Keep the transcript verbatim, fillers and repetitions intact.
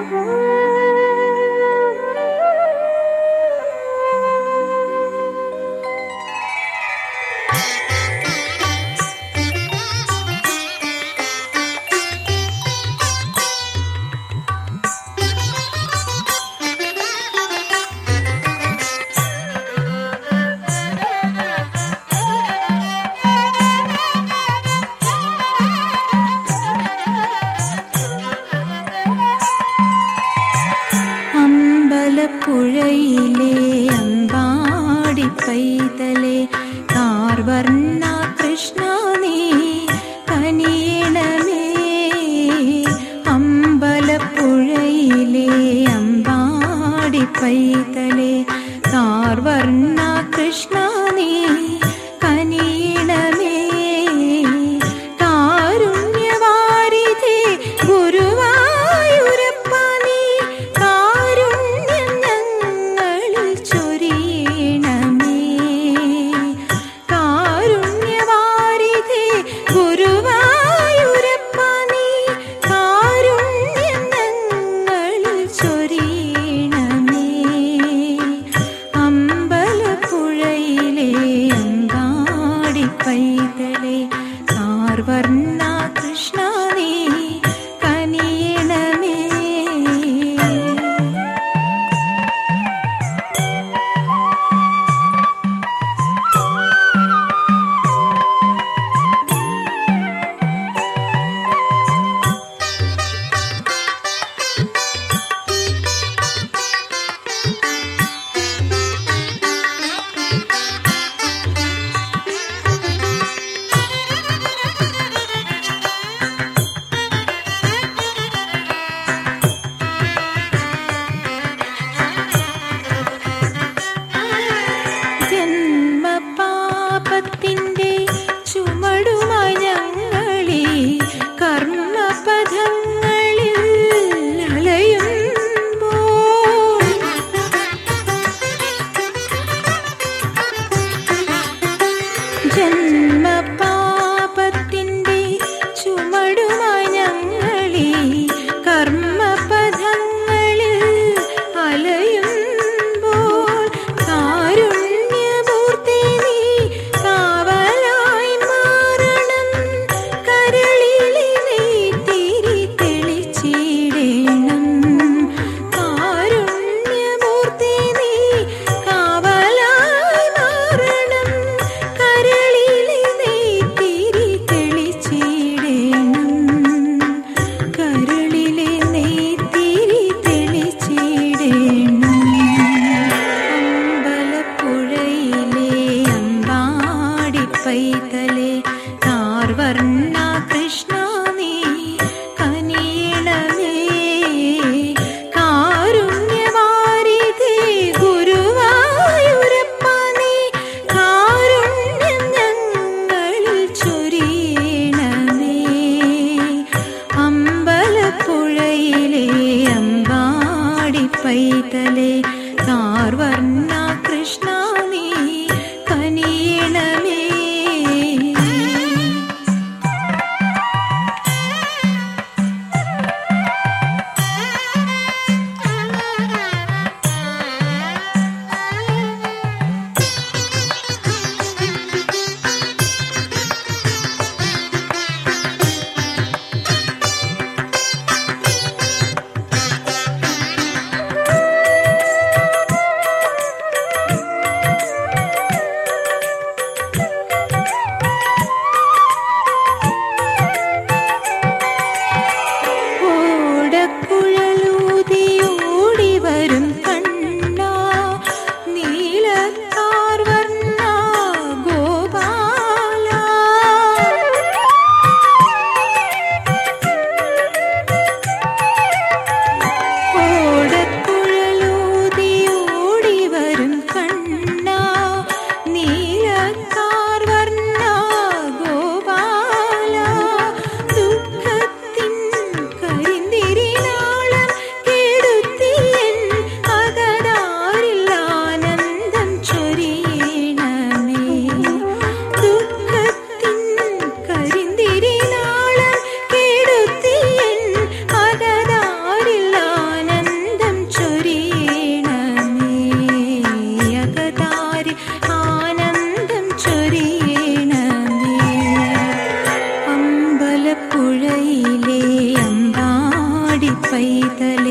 പുഴയിലെ അമ്പാടി പൈതലെ കാർവർണ്ണ കൃഷ്ണ നീ കനിയണമേ. അമ്പലപ്പുഴയിലെ അമ്പാടി പൈതലെ കാർവർണ്ണ കൃഷ്ണ നീ കനിയണമേ. കാരുണ്യവാരിധേ ഗുരുവായൂരപ്പ നീ കാരുണ്യം ഞങ്ങളിൽ ചൊരിയണമേ. കാരുണ്യവാരിധേ ഗുരുവായൂരപ്പ നീ കാരുണ്യം ഞങ്ങളിൽ ചൊരിയണമേ. അമ്പലപ്പുഴയിലെ അമ്പാടി പൈതലെ കാർവർണ്ണ കൃഷ്ണ നീ കനിയണമേ. ജന്മപാപത്തിന്റെ ചുമടുമായി ഞങ്ങളീ കർമ്മപഥങ്ങളിൽ അലയുമ്പോൾ ജന്മപാപത്തിന്റെ ചുമടുമായി ഞങ്ങളീ കർമ്മപഥങ്ങളിൽ അലയുമ്പോൾ കാരുണ്യമൂർത്തി നീ കാവലായി മാറണം. കരളിലെ നെയ്ത്തിരി തെളിച്ചിടണം. കാരുണ്യമൂർത്തി നീ കാവലായി മാറണം. കരളിലെ നെയ്ത്തിരി തെളിച്ചിടണം. കരളിലെ നെയ്ത്തിരി തെളിച്ചിടണം. അമ്പലപ്പുഴയിലെ അമ്പാടി പൈതലെ കാർവർണ്ണ കൃഷ്ണ നീ കനിയണമേ. കാരുണ്യവാരിധേ ഗുരുവായൂരപ്പ നീ കാരുണ്യം ഞങ്ങളിൽ ചൊരിയണമേ. അമ്പലപ്പുഴയിലെ അമ്പാടി പൈതലെ കാർവർണ്ണ കൃഷ്ണ നീ കനിയണമേ. ഓടക്കുഴലൂതിയോടി വരും കണ്ണാ നീലക്കാർവർണ്ണ ഗോപാല. ഓടക്കുഴലൂതിയോടി വരും കണ്ണാ നീലക്കാർവർണ്ണ ഗോപാല. ദുഃഖത്തിൻ കരിന്തിരിനാളം പൈതലേ